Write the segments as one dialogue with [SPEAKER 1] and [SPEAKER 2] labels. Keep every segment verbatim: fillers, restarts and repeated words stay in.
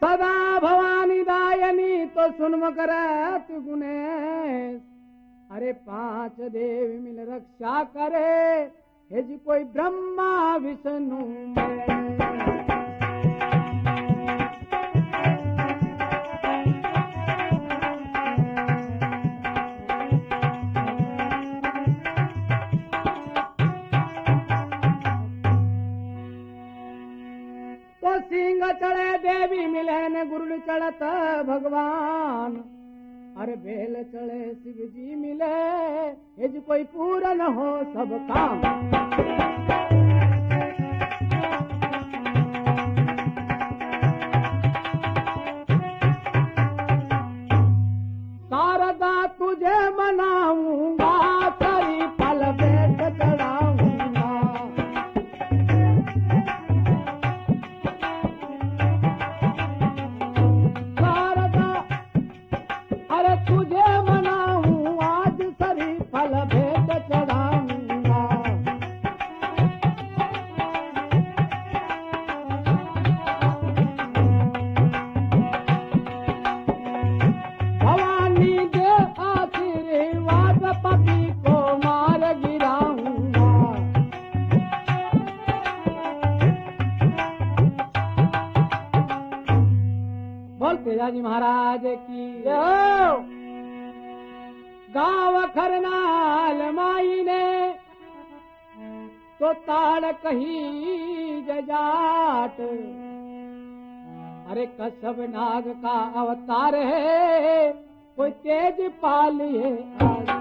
[SPEAKER 1] सदा भवानी दायनी तो सुन करत गुनेश। अरे पांच देव मिल रक्षा करे, हे जी कोई ब्रह्मा विष्णु में। तो सिंह चढ़े देवी मिले न गुरुल चढ़त भगवान। अरे बेल चढ़े शिव जी मिले, हे जी कोई पूरन हो सब काम। शारदा तुझे मनाऊंगा, करी फल भेंट चढ़ाऊंगा। शारदा अरे तुझे मनाऊं, आज सरी फल भेंट चढ़ाऊंगा। भवानी दे आशीर्वाद, पति को मार गिराऊंगा। बोल तेजाजी महाराज की जय। गाँव खरनाल माई ने तो ताड़ कही जजाट। अरे कसब नाग का अवतार है, कोई तेज पालिए आज।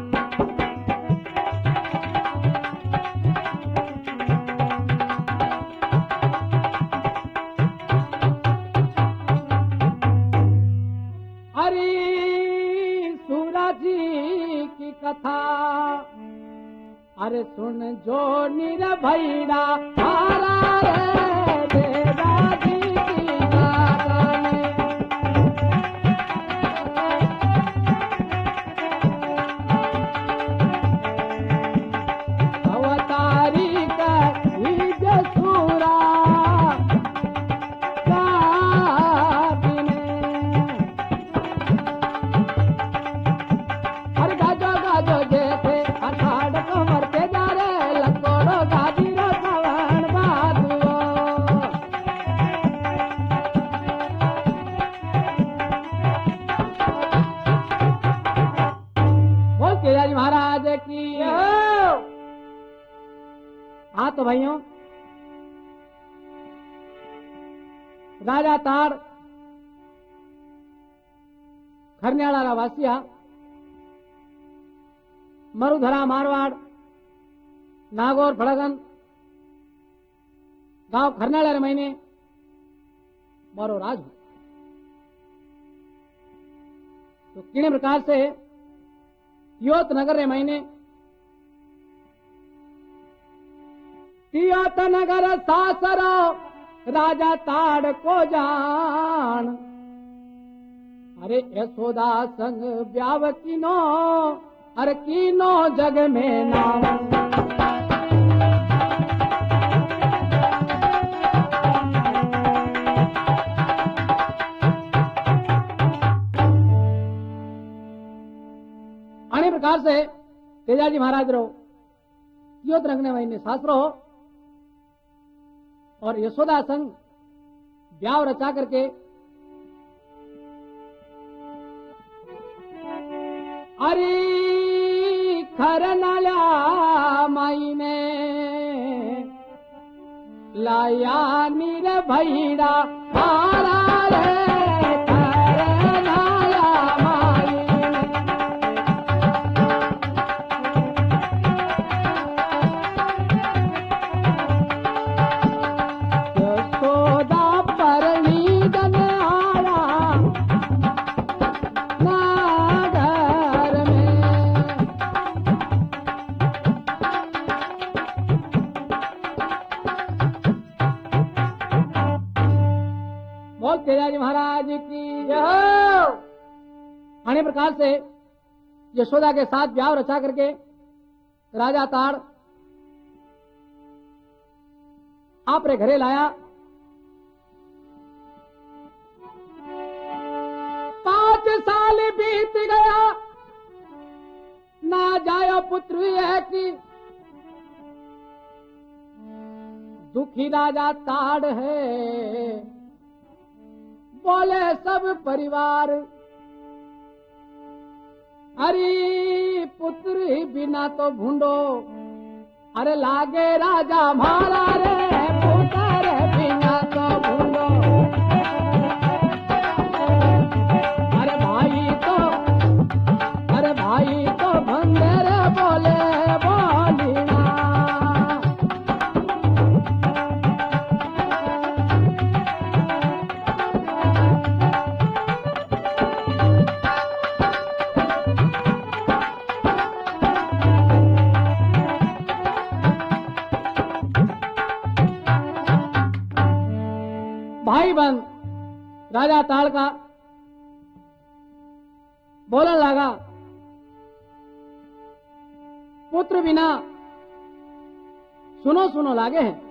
[SPEAKER 1] अरे सूरज जी की कथा, अरे सुन जो निरभैया हारा रे देवा जी की गाथा में। अवतारी का बीज सूरा महाराज की। हाँ तो भाइयों, राजा ताड़ खरन्याला वासिया, मरुधरा मारवाड़ नागौर फड़गन गांव खरन्याला महीने मारो राज हो। तो किन प्रकार से तियोत नगर रे महीने तियोत नगर सासरो राजा ताड़ को जान। अरे यशोदा संग ब्याव कीनो, अरे कीनो जग में नाम। अन्य प्रकार से तेजाजी महाराज रो तियोत रंगने महीने शास्त्रो और यशोदा संग ब्याव रचा करके अरे खरनाला माई ने लाया निरभैया हारा रे। तेजाजी महाराज की जय। अन्य प्रकार से यशोदा के साथ ब्याह रचा करके राजा ताड़ आप रे घरे लाया। साल बीत गया ना जायो पुत्र एक, दुखी राजा ताड़ है बोले सब परिवार, अरे पुत्र बिना तो भूंडो, अरे लागे राजा मारा रे, पुत्र बिना तो भूंडो, अरे भाई तो अरे भाई तो भंगेरे बोले बोलिना। भाई बंद राजा ताड़ का बोलने लगा, पुत्र बिना सुनो सुनो लागे हैं,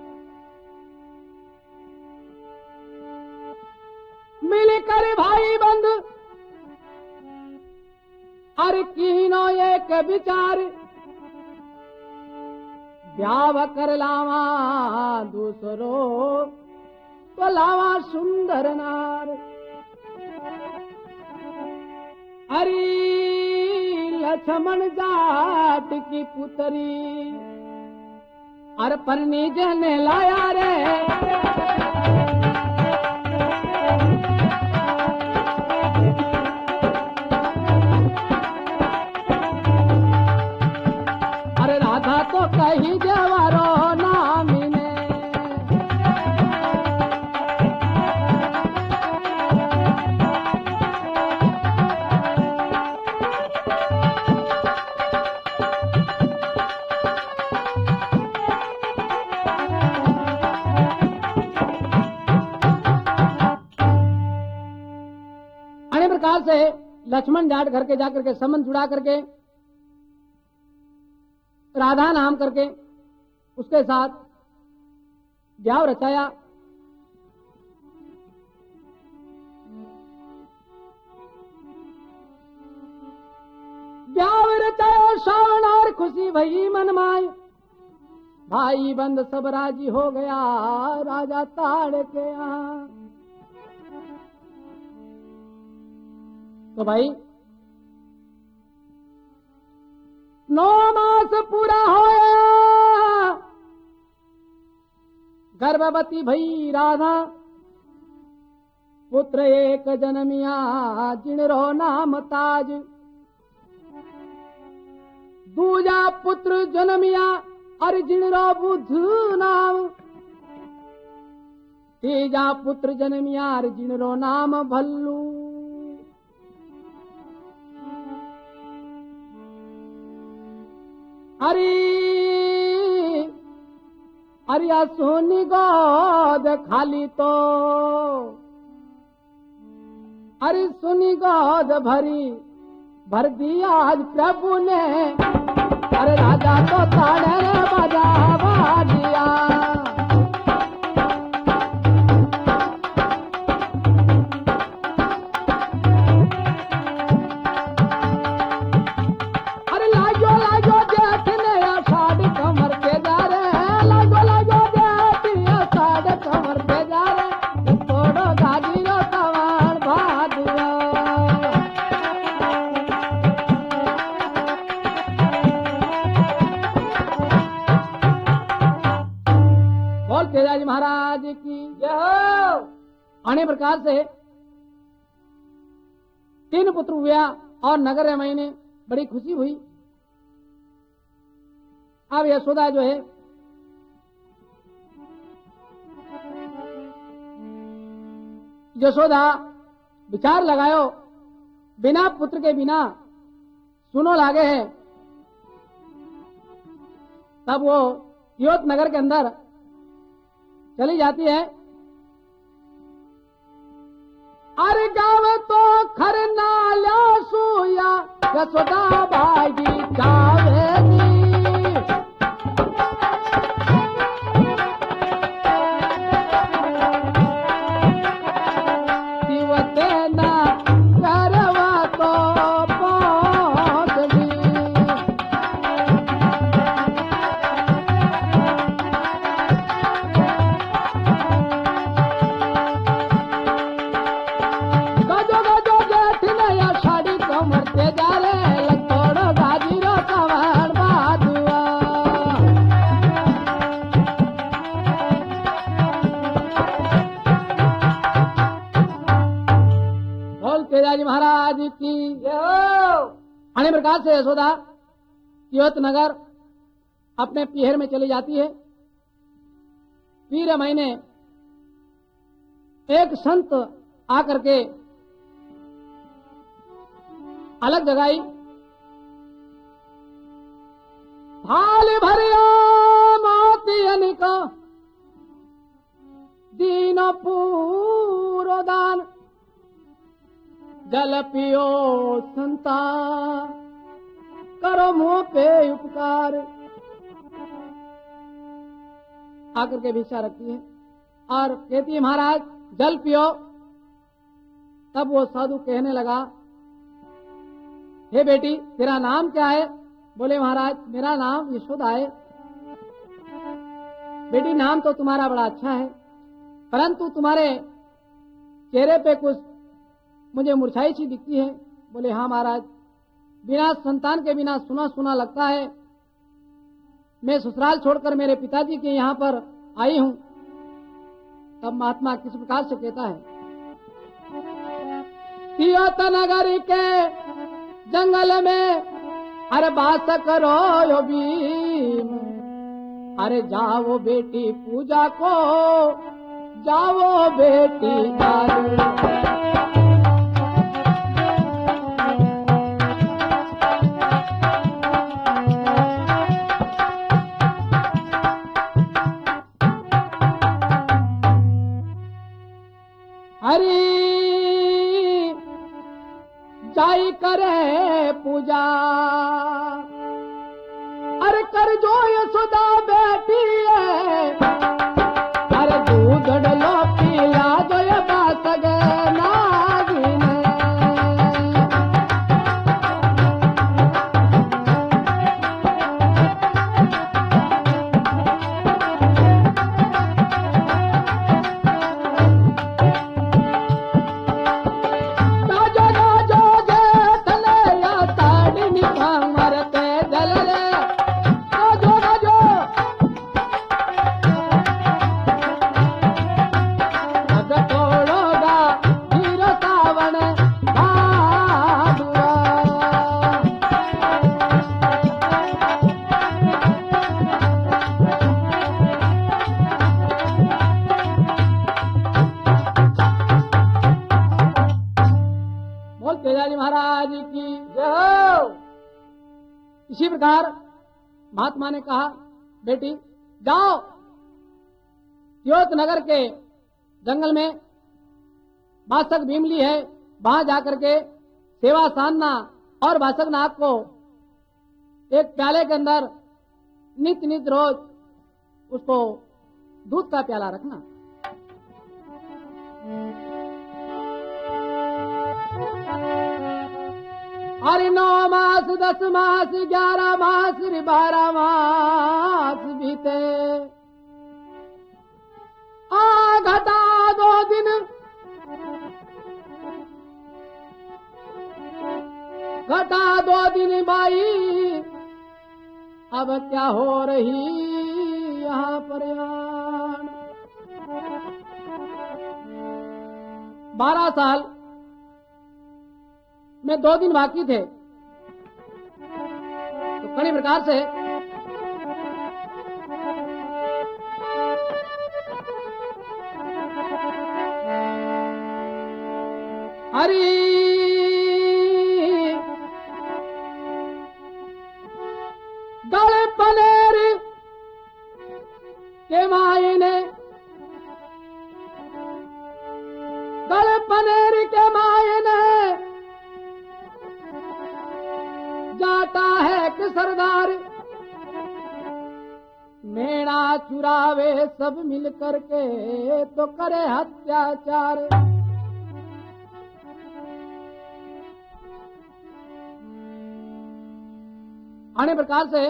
[SPEAKER 1] मिलकर भाई बंद अरे कीनो एक विचार, ब्याह कर लावा दूसरो तो लावा सुंदर नार, अरे लक्ष्मण जाट की पुतरी अरे परनी जने लाया रे, अरे राधा तो कही जवारो नामी ने, प्रकार से लक्ष्मण जाट घर के जाकर के संबंध जुड़ा करके राधा नाम करके उसके साथ ब्याह रचाया। ब्याह रचाया श्रावण और खुशी भई मन माय, भाई बंद सब राजी हो गया राजा ताड़ के यहाँ। तो भाई नौ मास पूरा होया, गर्भवती भई राधा, पुत्र एक जन्मिया जिनरो नाम ताज, दूजा पुत्र जन्मिया और जिनरो बुध नाम, तीजा पुत्र जन्मिया और जिनरो नाम भल्लू। अरे अरे सोनी गोद खाली तो, अरे सुनी गोद भरी भर दिया आज प्रभु ने, अरे राजा तो ताड़े बजा बाजिया। महाराज की जय। अन्य प्रकार से तीन पुत्र हुआ और नगर रमई ने बड़ी खुशी हुई। अब यशोदा जो है यशोदा विचार लगायो, बिना पुत्र के बिना सुनो लागे है। तब वो योत नगर के अंदर चली जाती है। अरे गाँव तो खरना ल्या सुया यशोदा भागी जावेगी, दिवते ना करवा तेजाजी महाराज की अन्य प्रकार से यशोदा तियोत नगर अपने पीहर में चली जाती है। पीर महीने एक संत आकर के अलग जगाई, थाली भरिया मोती अनिक दीन पूरो दान, जल पियो संता करो मुंह पे उपकार। आकर के भिक्षा रखती है और कहती है महाराज जल पियो। तब वो साधु कहने लगा, हे बेटी तेरा नाम क्या है? बोले महाराज मेरा नाम यशोदा है। बेटी नाम तो तुम्हारा बड़ा अच्छा है, परंतु तुम्हारे चेहरे पे कुछ मुझे मुरझाई सी दिखती है। बोले हाँ महाराज, बिना संतान के बिना सुना सुना लगता है। मैं ससुराल छोड़कर मेरे पिताजी के यहाँ पर आई हूँ। तब महात्मा किस प्रकार से कहता है, तियोत नगर के जंगल में अरे बास करो यो भीम, अरे जाओ बेटी पूजा को जाओ बेटी दारू। हरी जाई करे पूजा, अरे कर जो यशोदा बेटी है, अरे दूध डलो पिया जो ये बात नागिन। महाराज की जय। इसी प्रकार महात्मा ने कहा, बेटी जाओ तियोत नगर के जंगल में बासक भीमली है, वहां जाकर के सेवा साधना और बासक नाग को एक प्याले के अंदर नित नित रोज उसको दूध का प्याला रखना। अरे नौ मास दस मास ग्यारह मास बारह मास बीते, आ घटा दो दिन घटा दो दिन बाई, अब क्या हो रही यहाँ पर यान। बारह साल में दो दिन बाकी थे, तो कई प्रकार से हरी गले पनेर के मायने गले पनेर के मायने जाता है कि सरदार मेरा चुरावे सब मिल करके तो करे हत्याचार। अन्य प्रकार से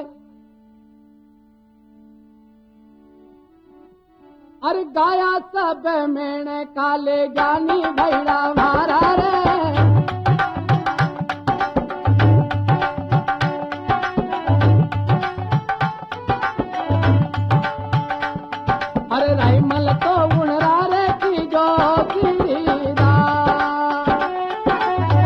[SPEAKER 1] अरे गाया सब मैंने काले ज्ञानी भैरा मारा रे, अरे राइमल तो उड़रा रे की जो गिरीदा।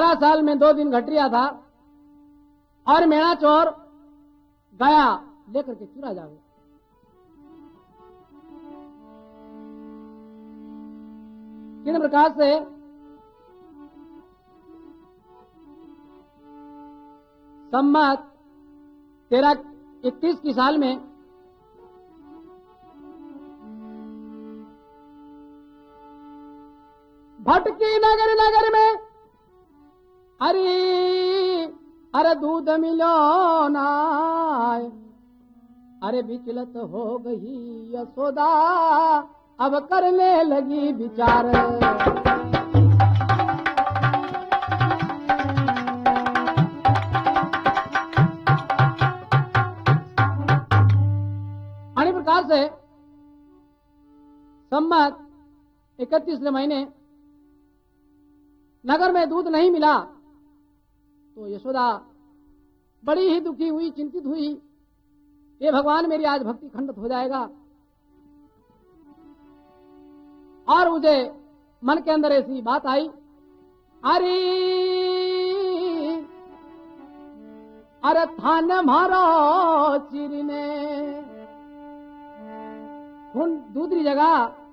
[SPEAKER 1] बारह साल में दो दिन घट रिया था और मेणा चोर गया लेकर के चुरा जावे। किस प्रकार से सम्मत तेरह इकतीस की साल में भटकी नगर नगर में अरे अरे दूध मिलो ना, अरे विचलित हो गई यशोदा अब करने लगी विचार। अन्य प्रकार से सम्मत इकतीसवें महीने नगर में दूध नहीं मिला तो यशोदा बड़ी ही दुखी हुई, चिंतित हुई, ये भगवान मेरी आज भक्ति खंडित हो जाएगा। और मुझे मन के अंदर ऐसी बात आई, अरे अरे थान मारो चिरने खून दूसरी जगह,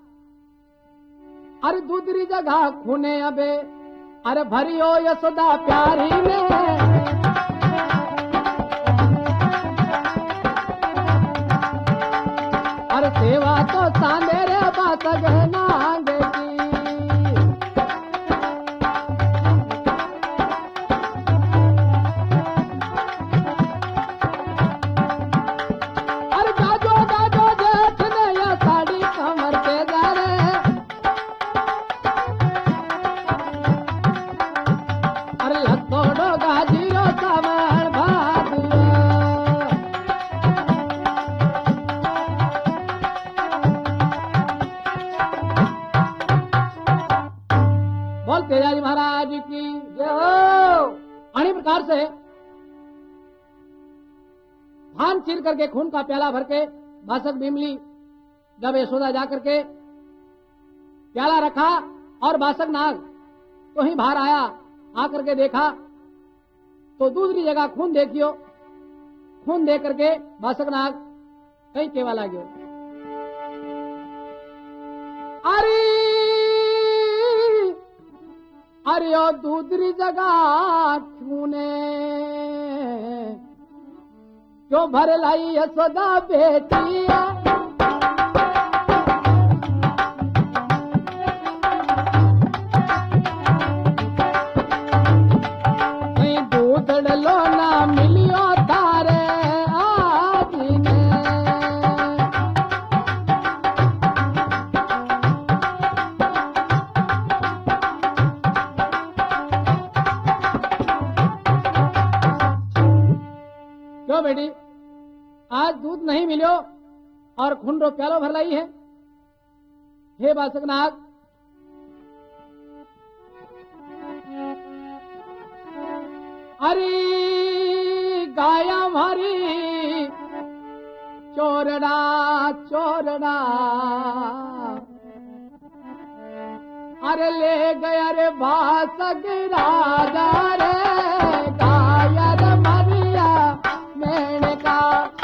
[SPEAKER 1] अरे दूसरी जगह खूने अबे अरे भरियो यशोदा प्यारी ने, अरे सेवा तो सांदेरे बात गहनांगे की। अरे गाजो गाजो जेठ ने या साड़ी कमर पे जा रे, अरे लखोड़ो गाजीरो सावन भादियो। बोल तेजाजी महाराज की जय हो। अन्य प्रकार से धान चीर करके खून का प्याला भर के बासक भीमली जब यशोदा जाकर के प्याला रखा और बासक नाग तो ही बाहर आया, आकर के देखा तो दूसरी जगह खून देखियो, खून देख करके बासक नाग कहीं केवा लाग्यो। अरे अरे ओ दूसरी जगह खूने क्यों भर लाई यशोदा बेटिया, कहीं दूध डलो ना मिलियो तारे आदि ने। क्यों बेटी आज दूध नहीं मिलो और खून रो प्यालो भर लाई है। हे बासक नाग, अरे गाया मारी चोरड़ा चोरड़ा, अरे ले गया रे बासक राजा रे, गाया रे मरिया मेणे का।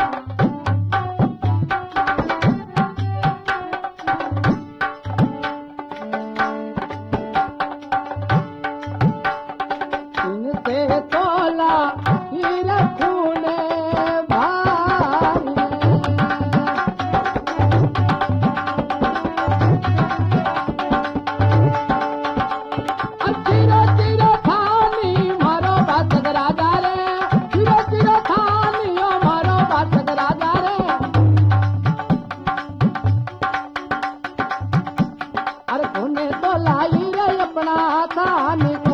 [SPEAKER 1] इनसे तोला हीरा खूने भाई चिरो चिरो थानी मारो बासक राजा रे, चिरो चिरो थानी ओ मारो बासक राजा रे। अरे खूने तो लाई रे अपना थानी को।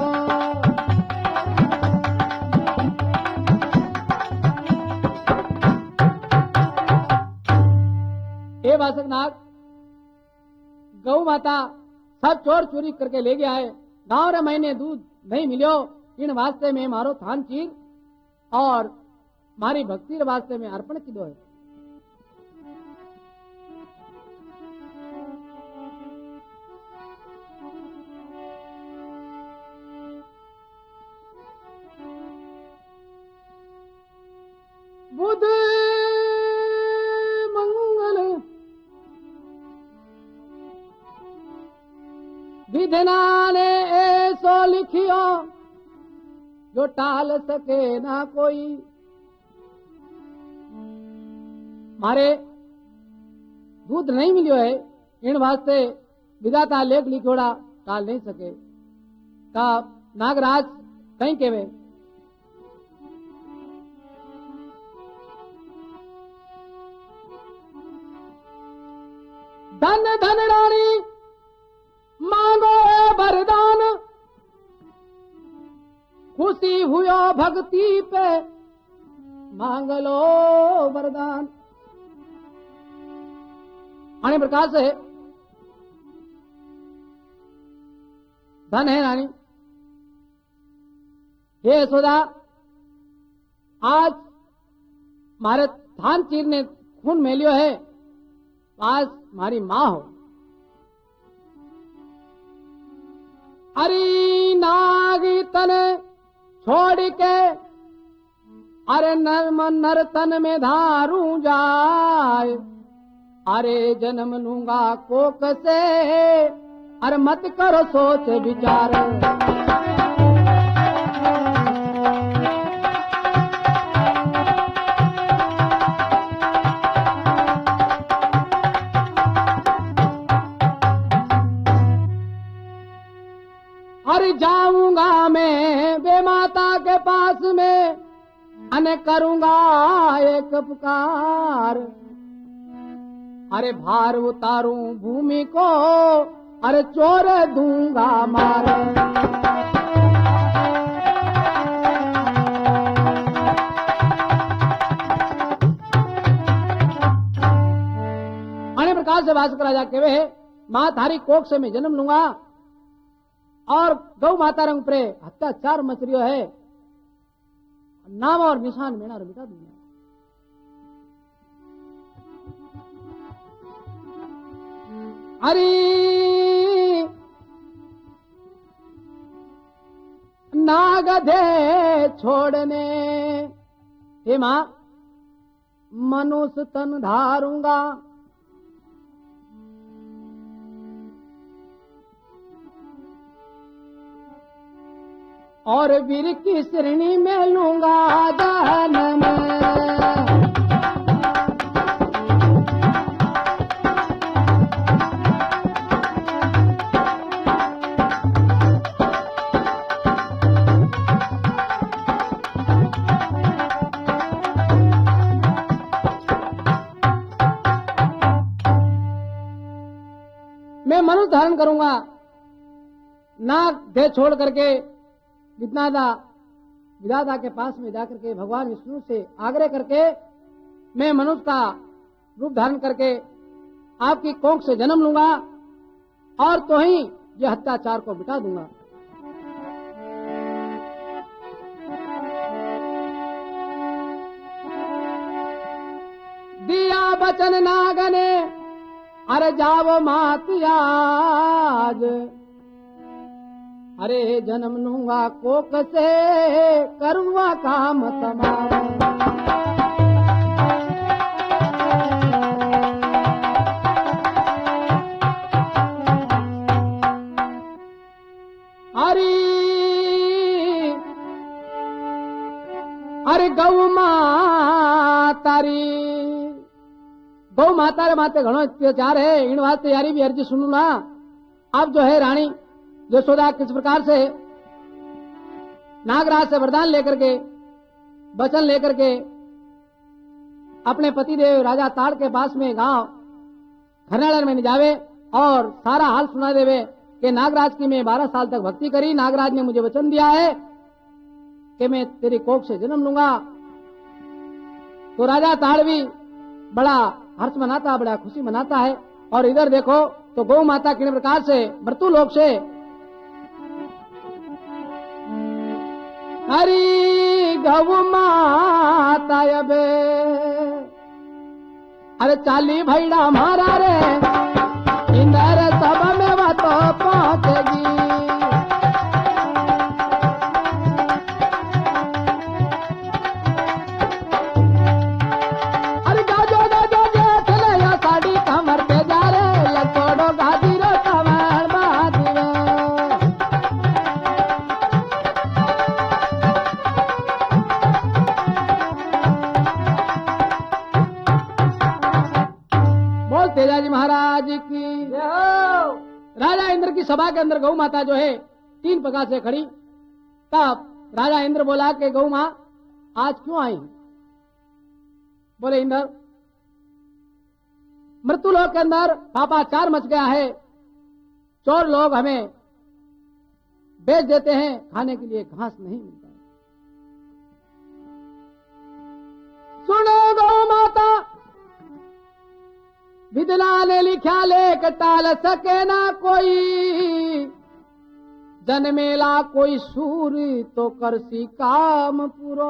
[SPEAKER 1] हे बासक नाग, गौ माता सब चोर चोरी करके ले गया है, गांव रे महीने दूध नहीं मिलो, इन वास्ते में मारो थान चीर और मारी भक्ति रे वास्ते में अर्पण की दो है। बुध मंगल विधना ने ऐसो लिखियो जो टाल सके ना कोई। मारे दूध नहीं मिलियो है इन वास्ते विधाता लेख लिखोड़ा टाल नहीं सके। का नागराज कहीं केवे धन धन रानी मांगो वरदान, खुशी हुयो भक्ति पे मांग लो वरदान। अने प्रकार से धन है रानी, हे यशोदा आज मारे थान चीर ने खून मेलियो है, आज मारी मां हो। अरे नाग तन छोड़ के अरे नर नर तन में धारू जाए, अरे जन्म लूंगा कोक से अरे मत करो सोच विचार। अरे जाऊंगा मैं वे माता के पास में अने करूंगा एक पुकार, अरे भार उतारूं भूमि को अरे चोर दूंगा मार। अने प्रकार से वासुक राजा कहे मां थारी कोख से मैं जन्म लूंगा और गौ माता रंग प्रे अत्याचार मचरियो है, नाम और निशान मेरा मिटा दूंगा। अरे नागधे छोड़ने हे मां मनुष्य तन धारूंगा, और वीर की श्रेणी में लूंगा जहन्नम में। मैं मनुष्य धारण करूंगा, नाग देह छोड़ करके विद्यादा विधाता के पास में जाकर के भगवान विष्णु से आग्रह करके मैं मनुष्य का रूप धारण करके आपकी कोख से जन्म लूंगा और तो ही यह अत्याचार को मिटा दूंगा। दिया बचन नागने अरे जाओ मात आज, अरे जन्म लूंगा कोक से करूंगा काम तुम्हारा। अरे अरे गौ मातारी गौ माता रे माते घणो अत्याचार है, इन वास्ते यारी भी अर्जी सुनू ना। अब जो है रानी यशोदा किस प्रकार से नागराज से वरदान लेकर के वचन लेकर के अपने पति देव राजा ताड़ के पास में गांव खरनाड़न में जावे और सारा हाल सुना देवे कि नागराज की मैं बारह साल तक भक्ति करी, नागराज ने मुझे वचन दिया है कि मैं तेरी कोख से जन्म लूंगा। तो राजा ताड़ भी बड़ा हर्ष मनाता, बड़ा खुशी मनाता है। और इधर देखो तो गौ माता किन प्रकार से मृत्यु लोक से हरी गौ माता अबे अरे चाली भैड़ा मारा रे इंदर सब में वह तो पहुंचेगी। राजा इंद्र की सभा के अंदर गौ माता जो है तीन प्रकार से खड़ी। तब राजा इंद्र बोला कि गौ मां आज क्यों आई? बोले इंद्र, मृत्यु लोक के अंदर पापाचार मच गया है, चोर लोग हमें बेच देते हैं, खाने के लिए घास नहीं मिलता है। सुनो गौ माता, विधना ने लिखा लेख टाल सके ना कोई, जन्मेला कोई सूर तो करसी काम पूरो।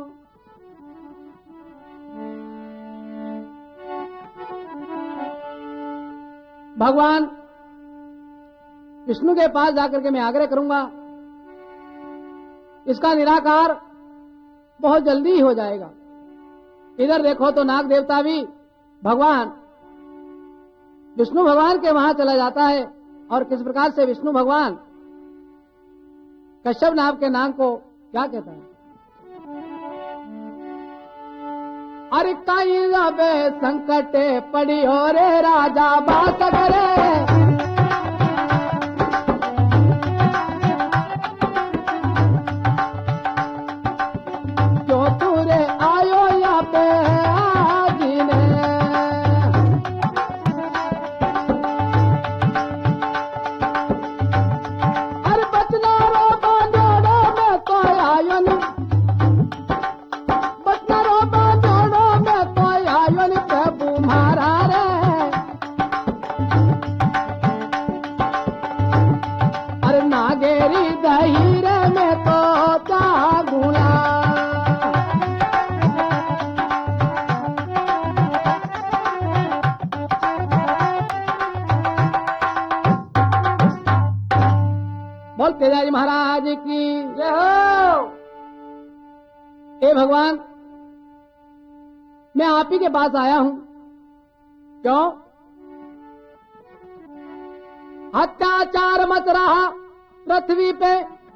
[SPEAKER 1] भगवान विष्णु के पास जाकर के मैं आग्रह करूंगा, इसका निराकार बहुत जल्दी ही हो जाएगा। इधर देखो तो नाग देवता भी भगवान विष्णु भगवान के वहां चला जाता है, और किस प्रकार से विष्णु भगवान कश्यप नाम के नाग को क्या कहता है? अरे कई रबे संकटे पड़ी हो रे राजा बात करे, क्यों तू रे आयो यहाँ पे आजीने। अरे बचना रो बांधोड़ो में तो आयो नहीं, बचना रो बांधोड़ो में तो आयो नहीं प्रभु मारा रे। अरे नागेरी दहीरे में तो जागुना। बोल तेजाजी महाराज की जय हो। हे भगवान, मैं आप ही के पास आया हूं। क्यों? अत्याचार मच रहा पृथ्वी पे,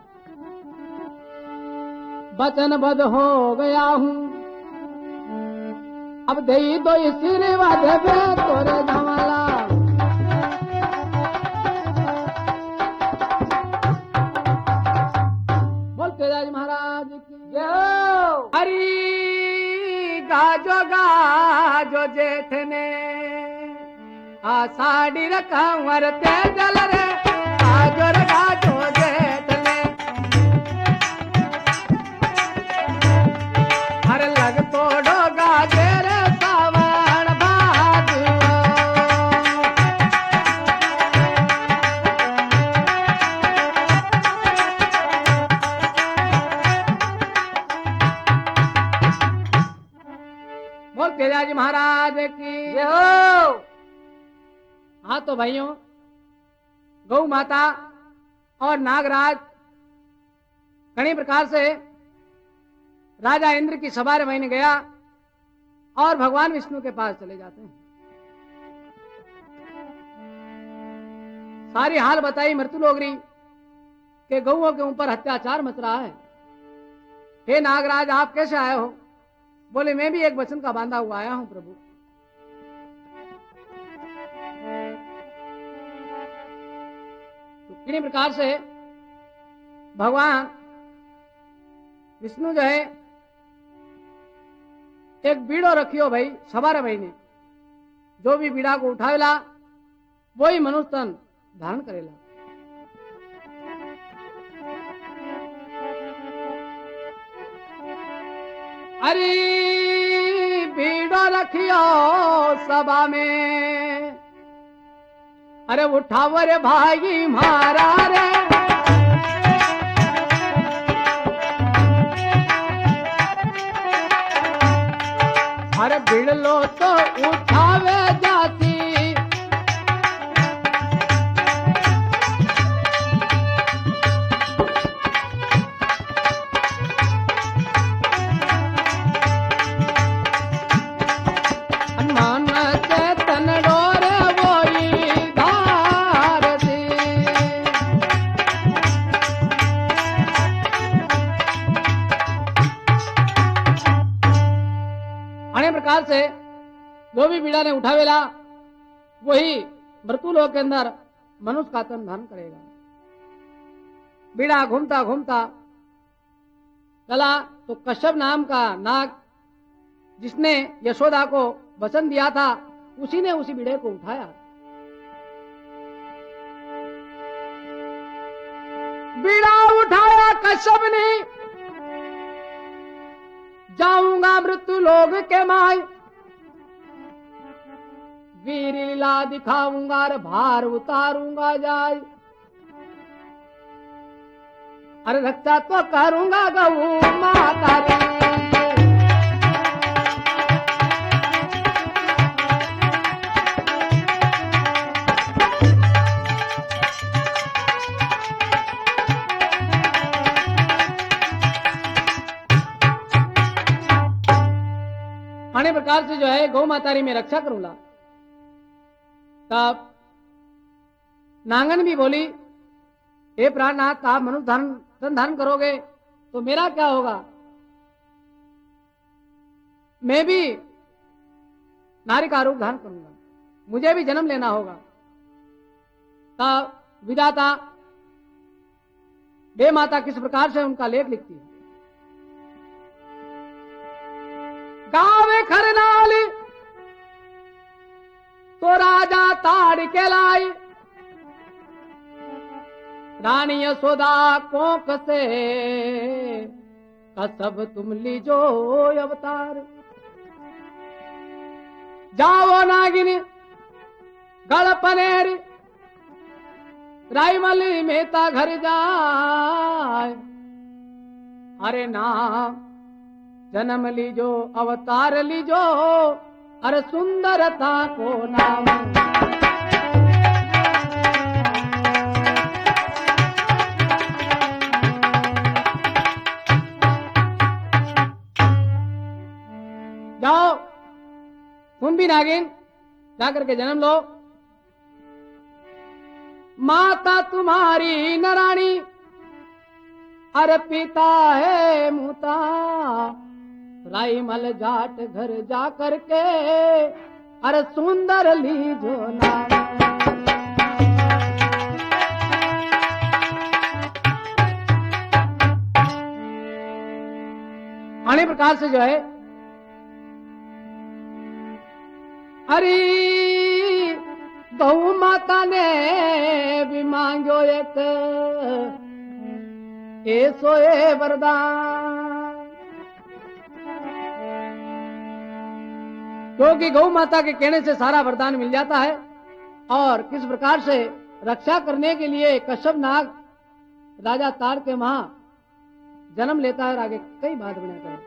[SPEAKER 1] वचनबद्ध हो गया हूं। अब दे दो सिर वधे तोरे धमला। बोल तेजाजी महाराज की जय हो। हरी गाजो गाजो जेठ ने आषाढ़ी रखवर ते जल रे, गाजो रे गाजो जेठ ने। हर लग तोड़ो गाजे रे सावन भादो। बोल तेजाजी महाराज की जय हो। हाँ तो भाइयों, गौ माता और नागराज कई प्रकार से राजा इंद्र की सभा में गया और भगवान विष्णु के पास चले जाते हैं। सारी हाल बताई मृत्यु लोगरी के गौओं के ऊपर अत्याचार मच रहा है। हे नागराज, आप कैसे आए हो? बोले मैं भी एक वचन का बांधा हुआ आया हूं प्रभु। तो किन्हीं प्रकार से भगवान विष्णु जो है एक बीड़ो रखियो भाई सवार महीने, जो भी बीड़ा को उठावेला वही मनुष्य तन धारण करेला। अरे बीड़ो रखियो सभा में, अरे उठाओ रे भाई मारा रे। अरे भीड़ लो तो उठावे जाती, मन चेतन डोरे वोई धार दी। अनेक प्रकार से जो भी बीड़ा ने उठावेला वही मृत्यु लोक के अंदर मनुष्य का तन धारण करेगा। बीड़ा घूमता घूमता चला तो कश्यप नाम का नाग, जिसने यशोदा को वचन दिया था, उसी ने उसी बीड़े को उठाया। बीड़ा उठाया कश्यप ने, जाऊंगा मृत्यु लोग के माय, वीर लीला दिखाऊंगा, भार उतारूंगा जाय। अरे रक्षा तो करूंगा गऊ माता रे। अन्य प्रकार से जो है गौ मातारी में रक्षा करूंगा। तब नांगन भी बोली, हे प्राणनाथ, आप मनुष्य धर्म धारण करोगे तो मेरा क्या होगा? मैं भी नारी का रूप धारण करूंगा, मुझे भी जन्म लेना होगा। तब विधाता बे माता किस प्रकार से उनका लेख लिखती है। गावे खरनाल तो राजा ताड़ के लाई, रानी यशोदा कोंक से कसब तुम लीजो अवतार। जाओ नागिन गल पनेर, राईमली मेहता घर जाए। अरे नाम जन्म लीजो अवतार लीजो, अरे सुंदरता को नाम। जाओ तुम भी नागिन जाकर के जन्म लो। माता तुम्हारी नरानी, अरे पिता है मुता, राईमल जाट घर जा करके अरे सुंदर लीजो नाम। अन्य प्रकार से जो है अरे गौ माता ने भी मांगो एक ऐसो ए वरदान, क्योंकि गौ माता के कहने से सारा वरदान मिल जाता है। और किस प्रकार से रक्षा करने के लिए कश्यप नाग राजा ताड़ के वहां जन्म लेता है और आगे कई बात बनाता है।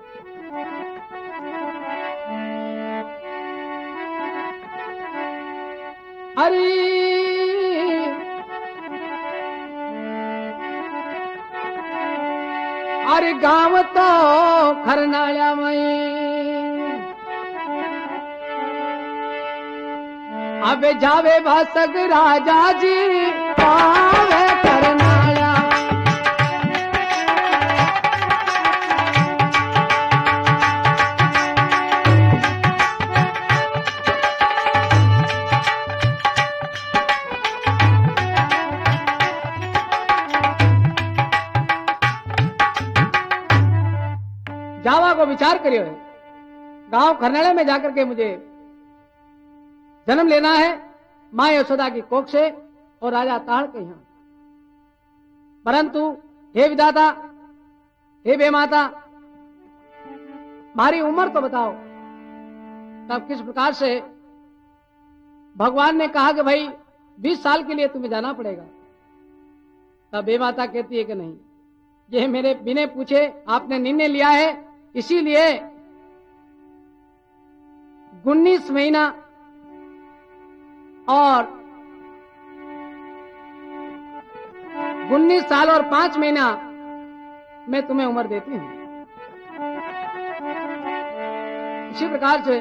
[SPEAKER 1] अरे अरे गांव तो खरनाळ्या में, अबे जावे भासक राजा जी पावे खरनाळ्या। जावा को विचार करियो है, गांव खरनाळे में जाकर के मुझे जन्म लेना है, मां यशोदा की कोख से और राजा ताड़ के यहां। परंतु हे विधाता, हे बेमाता, हमारी उम्र तो बताओ। तब किस प्रकार से भगवान ने कहा कि भाई बीस साल के लिए तुम्हें जाना पड़ेगा। तब बेमाता कहती है कि नहीं, यह मेरे बिना पूछे आपने निर्णय लिया है, इसीलिए उन्नीस महीना और उन्नीस साल और पांच महीना मैं तुम्हें उम्र देती हूं। इसी प्रकार से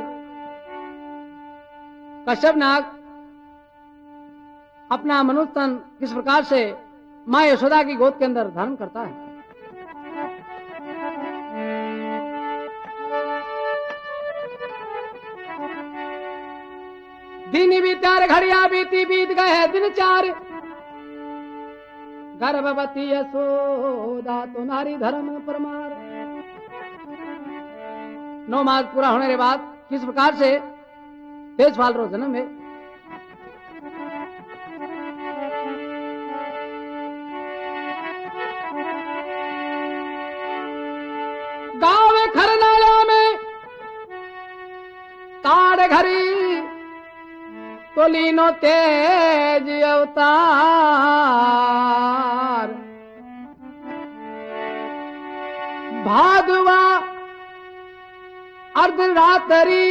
[SPEAKER 1] कश्यप नाग अपना मनुष्य तन किस प्रकार से मां यशोदा की गोद के अंदर धारण करता है। दिन भी चार घड़िया बीती, बीत गए दिन चार, गर्भवती यशोदा तो नारी धर्म परमार। नौ मास पूरा होने के बाद किस प्रकार से तेजपाल रो जन्म है। गाँव खरनाला में ताड़ घरी तो लीनो तेज अवतार। भादवा अर्धरात्रि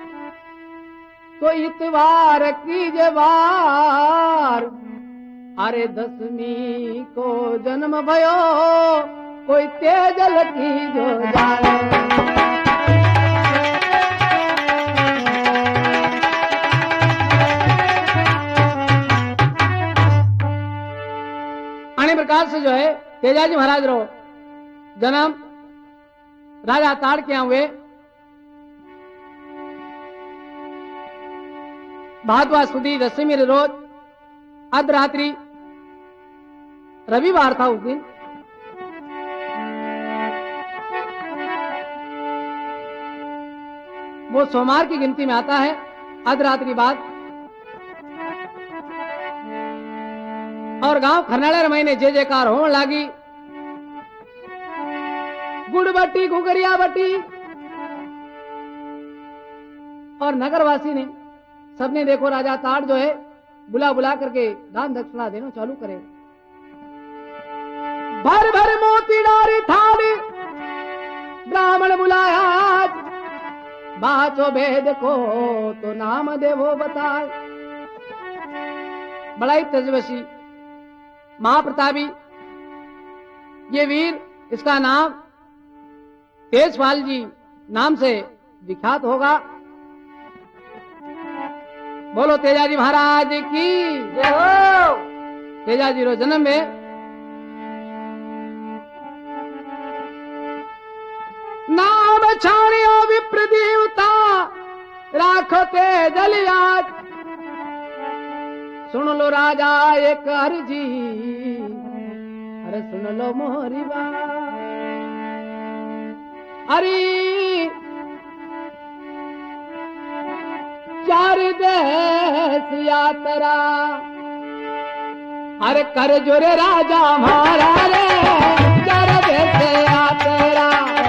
[SPEAKER 1] तो इतवार की जवार। अरे दसवीं को जन्म भयो कोई तेजल की जो जाने। अन्य प्रकार से जो है तेजाजी महाराज रो जन्म राजा ताड़ के यहाँ हुए। भादवा सुदी दशमी रोज अर्धरात्रि रविवार था उस दिन। वो सोमवार की गिनती में आता है। अर्धरात्रि बाद और गांव खरनाले महीने जय जयकार होने लगी। गुड़ बट्टी घुघरिया बट्टी और नगरवासी ने सबने देखो राजा ताड़ जो है बुला बुला करके दान दक्षिणा देना चालू करे। भर भर मोती डारी थाली ब्राह्मण बुलाया। बाचो भेद को तो नाम देवो बताए। बड़ा ही तेजस्वी महाप्रतापी ये वीर, इसका नाम तेजपाल जी नाम से विख्यात होगा। बोलो तेजाजी महाराज की जय हो। तेजाजी रो जन्म है नाम छाणियो विप्र देवता राखो तेजल याद। सुन लो राजा एक अर्जी, अरे सुन लो मोरी बात। अरे चार देश यात्रा अरे कर जोरे राजा हमारा रे। चार देश यात्रा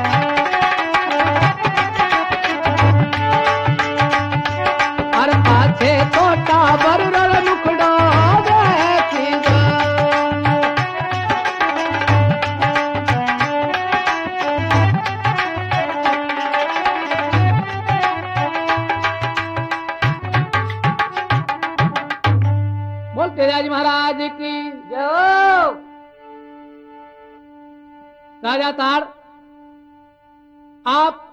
[SPEAKER 1] अरे पाछे तोटा बररल मुखड़ो देखी जा। तेजाजी महाराज की जय हो। राजा ताड़ आप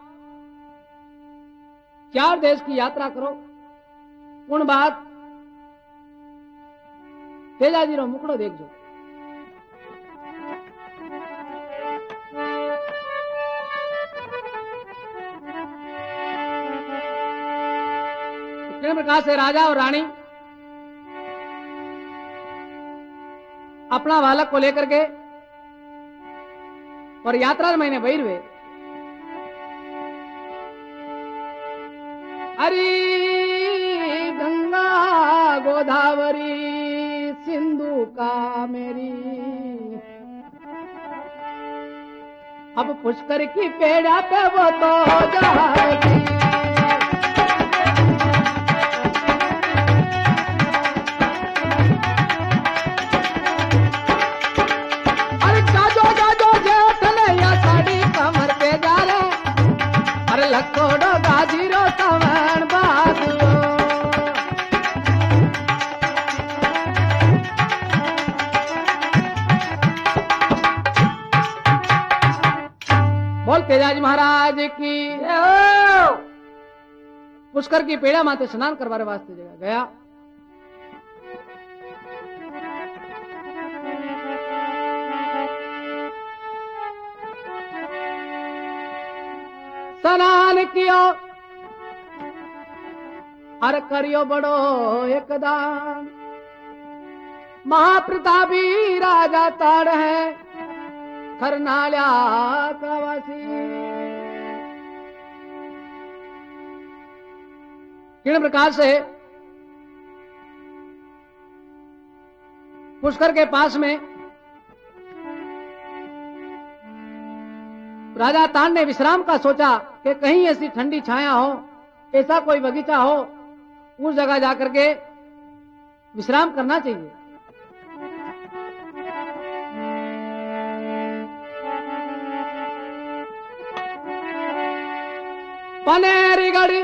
[SPEAKER 1] चार देश की यात्रा करो। उन बात तेजाजी रो मुकड़ो देख जो। किस प्रकार से राजा और रानी अपना बालक को लेकर के और यात्रा महीने बहिर हुए। अरे गंगा गोदावरी सिंधु का मेरी अब पुष्कर की पेड़ा पे वो तो जाएगी। लखोड़ो गाजीरो सवन बादियो बोल तेजाजी महाराज की पुष्कर की पेड़ा माते स्नान करवाने वास्ते जगह गया। स्नान कियो अर करियो बड़ो एकदम महाप्रतापी राजा ताड़ है खरनाल्या का वासी। किन प्रकार से पुष्कर के पास में राजा ताड़ ने विश्राम का सोचा कि कहीं ऐसी ठंडी छाया हो, ऐसा कोई बगीचा हो, उस जगह जाकर के विश्राम करना चाहिए। पनेरी गढ़ी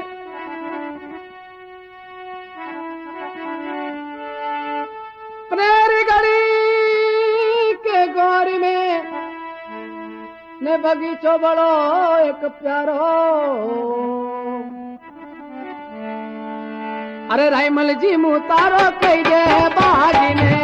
[SPEAKER 1] पनेरी गढ़ी के गौरी में ने बगीचो बड़ो एक प्यारो। अरे रायमल जी मुतारो कई दे बाजी ने।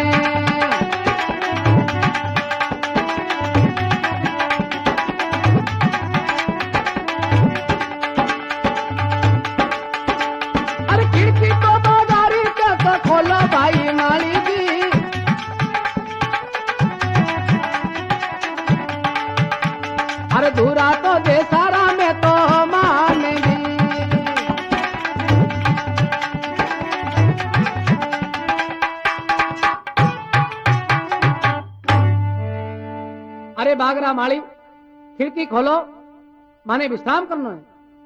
[SPEAKER 1] अरे खिड़की तो बाजारी कैसे खोलो भाई माली जी। अरे धूरा तो दे सारा में तो मानेगी। अरे बागरा माली खिड़की खोलो, माने विश्राम करना है।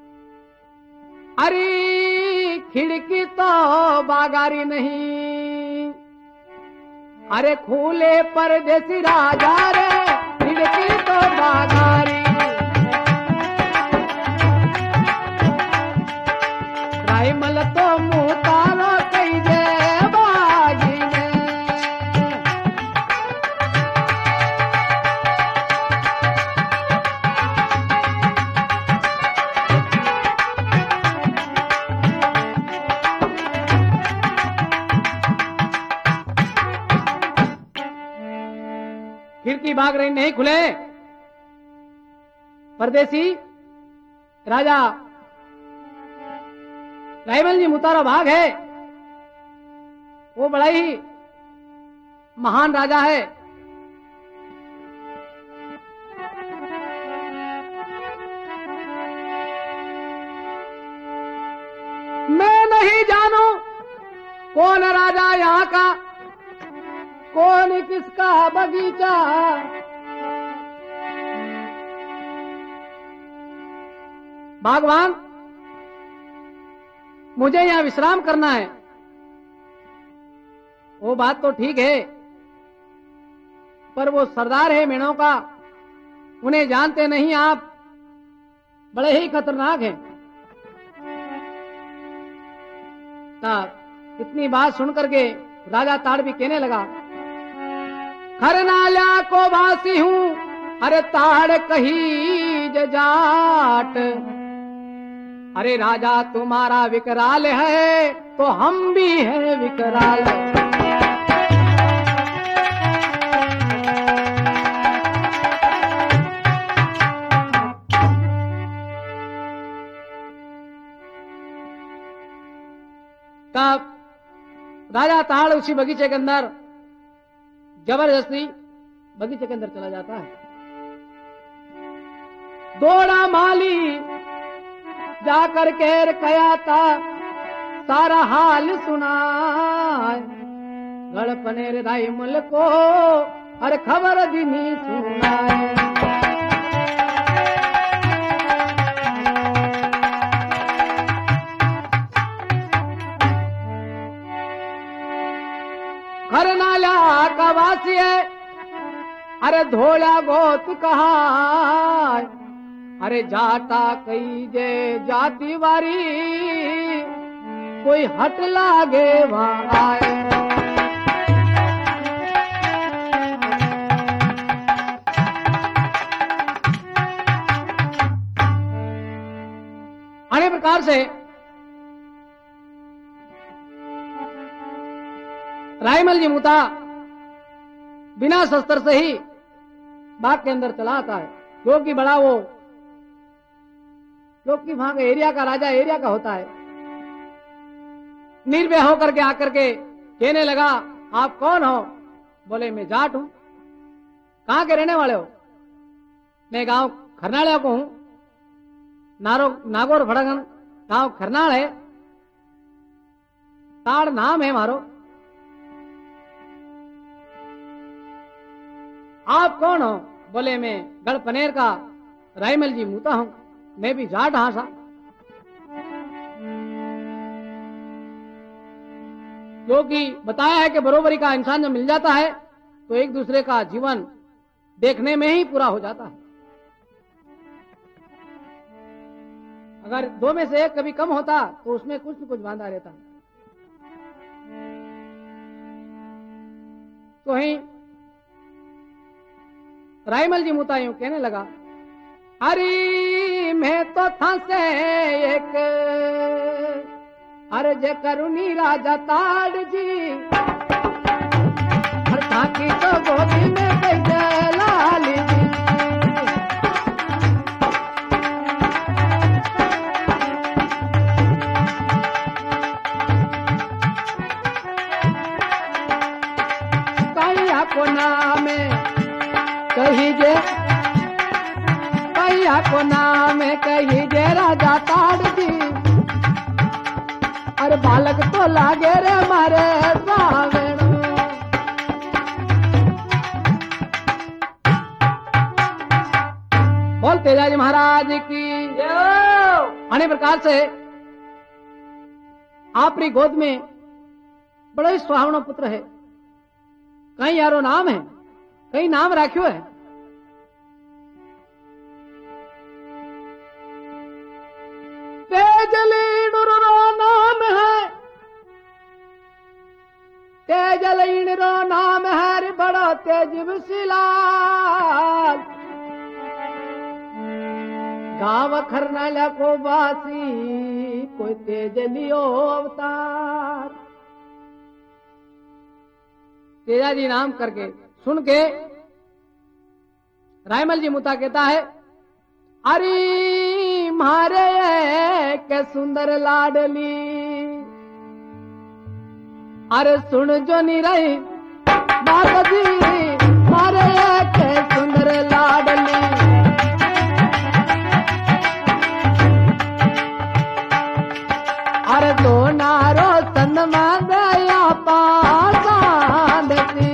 [SPEAKER 1] अरे खिड़की तो बागारी नहीं, अरे खुले परदेसी राजा रे खिड़की तो बागारी। रायमल तो मुँह तारो कई दे बागी ने। खिड़की भाग रही नहीं खुले। परदेसी राजा रायमल जी मुतारा भाग है, वो बड़ा ही महान राजा है। मैं नहीं जानू कौन राजा यहाँ का, कौन किसका बगीचा। भगवान मुझे यहां विश्राम करना है। वो बात तो ठीक है, पर वो सरदार है मेणों का, उन्हें जानते नहीं आप, बड़े ही खतरनाक हैं। तब इतनी बात सुनकर के राजा ताड़ भी कहने लगा, खरनाल्या को वासी हूं, अरे ताड़ कही जाट। अरे राजा तुम्हारा विकराल है तो हम भी हैं विकराल। तब राजा ताड़ उसी बगीचे के अंदर जबरदस्ती बगीचे के अंदर चला जाता है। दौड़ा माली जाकर के कया था सारा हाल सुना। गड़पने रायमल को हर खबर दिनी सुनाए। खरनाल्या का वासी है, अरे धोला गोत कहा। अरे जाटा कई जे जाति वारी, कोई हट लागे वहां आए। अनेक प्रकार से रायमल जी मुता बिना शस्त्र से ही बाग के अंदर चला आता है, जो कि बड़ा वो क्योंकि वहां का एरिया का राजा एरिया का होता है। निर्भय होकर के आकर के कहने लगा, आप कौन हो? बोले मैं जाट हूं। कहां के रहने वाले हो? मैं गांव खरनालिया को हूं। नारो नागौर भड़गन गांव खरनाल है, ताड़ नाम है मारो। आप कौन हो? बोले मैं गढ़पनेर का रायमल जी मूता हूं, मैं भी जाट हाँ सा। क्योंकि बताया है कि बरोबरी का इंसान जब मिल जाता है तो एक दूसरे का जीवन देखने में ही पूरा हो जाता है। अगर दो में से एक कभी कम होता तो उसमें कुछ न कुछ बांधा रहता। तो ही रायमल जी मुता यूं कहने लगा, अरे मैं तो था से एक अर्ज करुणी राजा ताड़ जी, हर थाकी तो गोदी में कई लाल जी। कैया को नाम कही जे, कैया को नाम कही जे राजा ताड़ जी, अरे बालक तो लागे रे मारे सावेण। बोल तेजाजी महाराज की। अन्य प्रकार से आपरी गोद में बड़ा ही सुहावना पुत्र है। कहीं यारो नाम है, कहीं नाम राख्यो है। तेजली नाम है, तेजलीन रो नाम है रे बड़ा तेजस्विलाल। गाँव खरनालिया को वासी कोई तेजलियो अवतार। तेजाजी नाम करके सुन के रायमल जी मुता कहता है, अरे मारे के सुंदर लाडली, अरे सुन जो नी रही बात जी, मारे के सुंदर लाडली। अरे दो नारो सन मांगया पासान दी,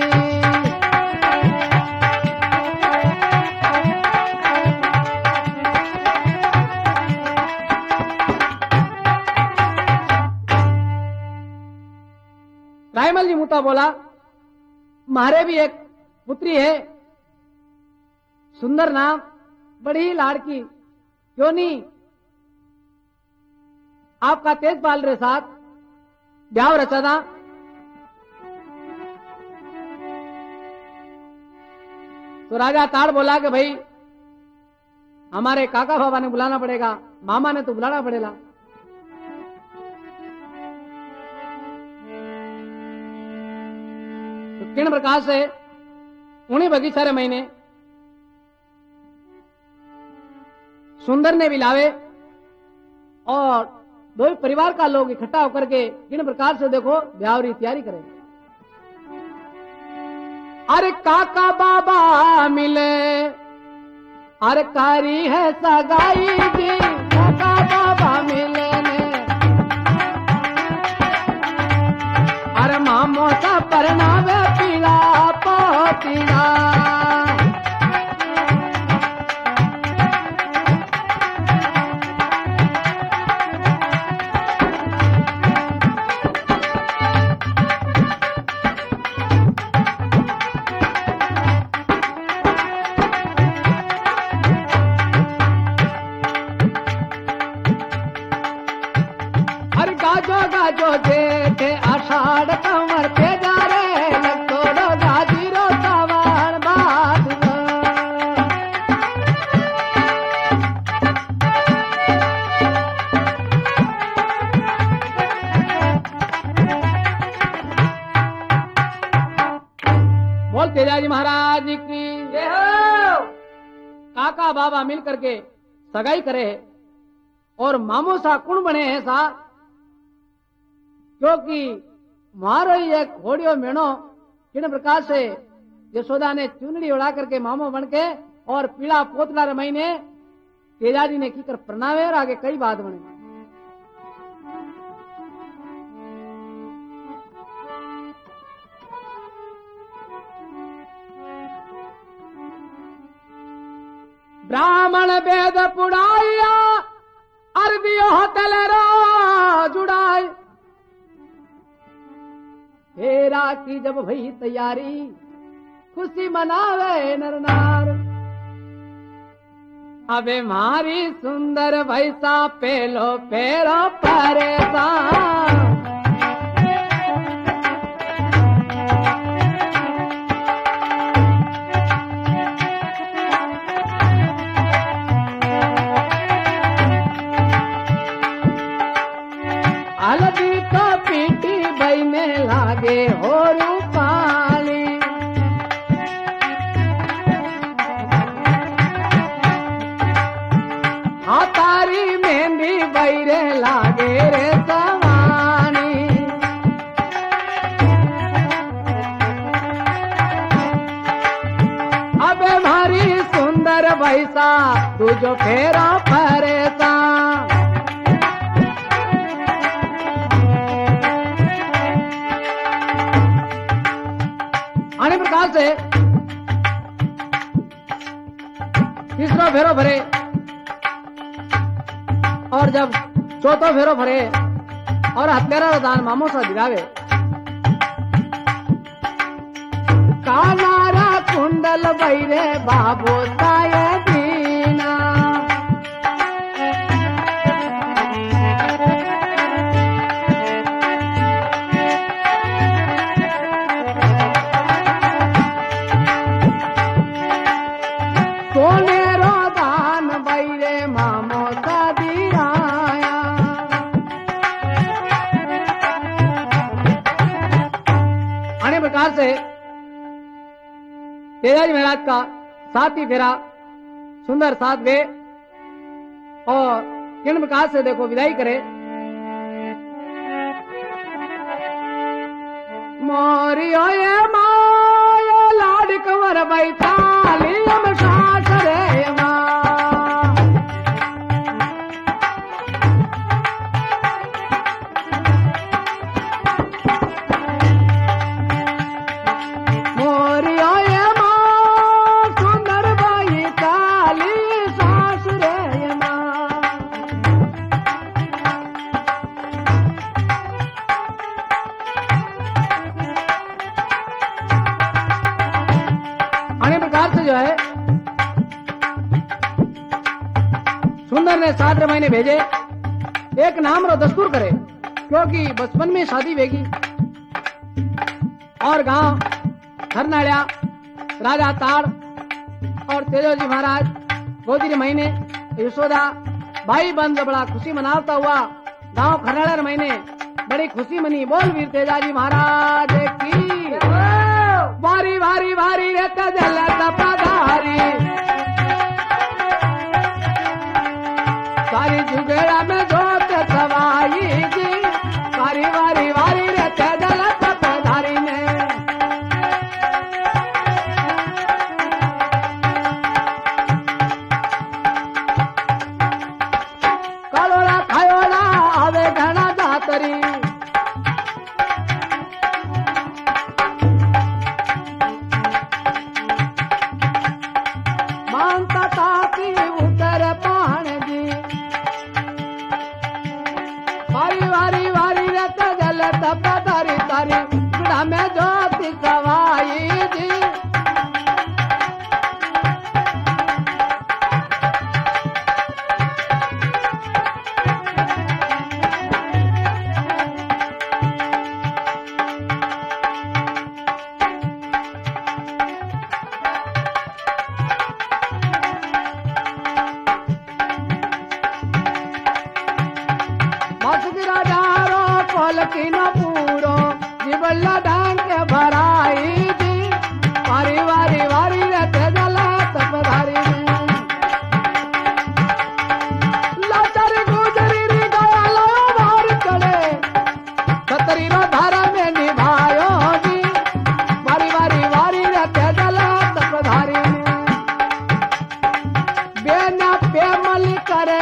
[SPEAKER 1] रायमल जी मुता बोला, मारे भी एक पुत्री है, सुंदर नाम, बड़ी लाड़की, क्यों नहीं आपका तेजपाल रे साथ ब्याह रचाना। तो राजा ताड़ बोला कि भाई हमारे काका बाबा ने बुलाना पड़ेगा, मामा ने तो बुलाना पड़ेगा। तो किन प्रकार से उन्हीं बगीचा रे महीने सुंदर ने भी लावे और दो परिवार का लोग इकट्ठा होकर के किन प्रकार से देखो ब्याह की तैयारी करें। अरे काका बाबा मिले, अरे कारी है सगाई जी, काका बाबा मिले ने, अरे मामो सा परनावे पीला पोतीना। जो जेठे आषाढ़ कमर पे जा रे लगतोड़ो गाजीरो सवार बात। बोल तेजाजी महाराज की जय हो। काका बाबा मिल करके सगाई करे है और मामो सा कुण बने हैं सा, क्योंकि मारो एक घोड़ियो मेणो किन प्रकार से यशोदा ने चुनड़ी उड़ा करके मामो बन के और पीला पोतला रमई ने तेजाजी ने की कर प्रणावे और आगे कई बात बने। ब्राह्मण वेद पुड़ाया अरबियो तलरो जुड़ाए फेरा की जब भई तैयारी खुशी मनावे नर नार। अबे मारी सुंदर भैसा पेलो पेरो परेशान हल्दी को पीटी बईने लागे हो रूपाली हाँ तारी मेहंदी बैरे लागे रे सवानी। अबे भारी सुंदर भैसा तू जो फेरा परेशान आने प्रकार से तीसरा फेरो भरे और जब चौथो फेरो भरे और हत्यारा दान मामो सा दिलावे कानारा कुंडल बैरे बाबू साये दीना। सोनेरो दान बैरे मामो सा दिलाया अन्य प्रकार से तेजाजी महाराज का साथ ही फेरा सुंदर साथ वे और किन प्रकार से देखो विदाई करे। मोरियो ये माया लाड कंवर बैठाली हम सास रे माँ मोरियो ये माँ सुंदर बैठाली सास रे माँ। अन्य प्रकार से जो है सुंदर ने सात महीने भेजे एक नाम रो दस्तूर करे क्योंकि बचपन में शादी वेगी और गांव हरनाड़िया राजा ताड़ और तेजोजी महाराज गोदी महीने यशोदा भाई बंद बड़ा खुशी मनाता हुआ गांव खरनाड़ा महीने बड़ी खुशी मनी। बोल वीर तेजाजी महाराज की वारी वारी वारी रे तेजल तपधारी सारी जुगेड़ा में जोत सवाई जी वारी वारी वारी रे तेजल तपधारी ने कलोड़ा खायोड़ा आवे घना जातरी मानता ताकी उतर पान जी वारी वारी वारी रे तेजल तपधारी तारी गुड़ा में ज्योति सवाई जी की न पूरो जीवल्ला डांग के भराई जी वारी वारी वारी रे तेजल तपधारी लाचारी गुजरी री गया लो भार चढ़े छतरी रो धारा में निभायो जी वारी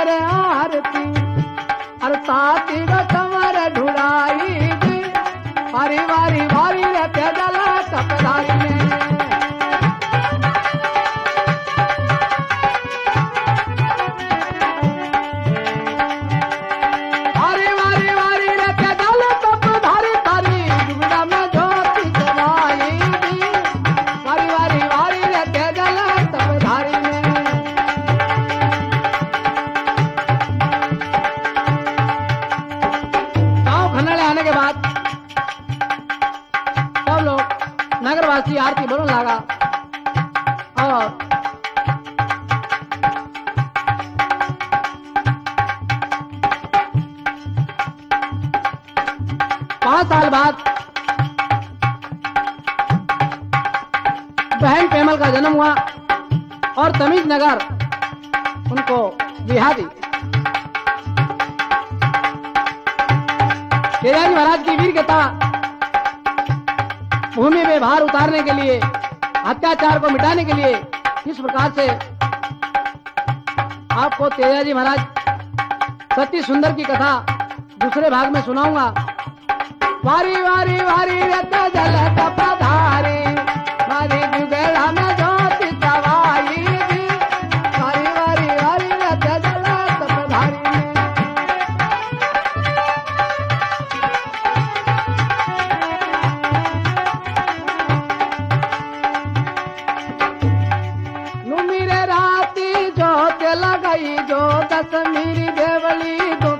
[SPEAKER 1] करे आरती अरे ताती रो कमर ढुराई दी वारी वारी वारी रे पैदल कपधारी ने वारी वारी वारी रे पैदल कपधारी तारी जुगड़ा में ज्योति जलाई दी वारी वारी वारी रे पैदल कपधारी ने गांव खनड़े आने के बाद सब लोग नगरवासी आरती बोलने लगा और पांच साल बाद बहन पेमल का जन्म हुआ और तमीज नगर उनको बिहा दी। तेजाजी महाराज की वीर कथा भूमि में भार उतारने के लिए अत्याचार को मिटाने के लिए किस प्रकार से आपको तेजाजी महाराज सती सुंदर की कथा दूसरे भाग में सुनाऊंगा। वारी वारी वारी रत जल तपधारी वारी जुगेड़ा में ज्योति जवाई दी वारी वारी वारी रत जल तपधारी नु मेरे राती जोत लगाई जो दस मेरी देवली दो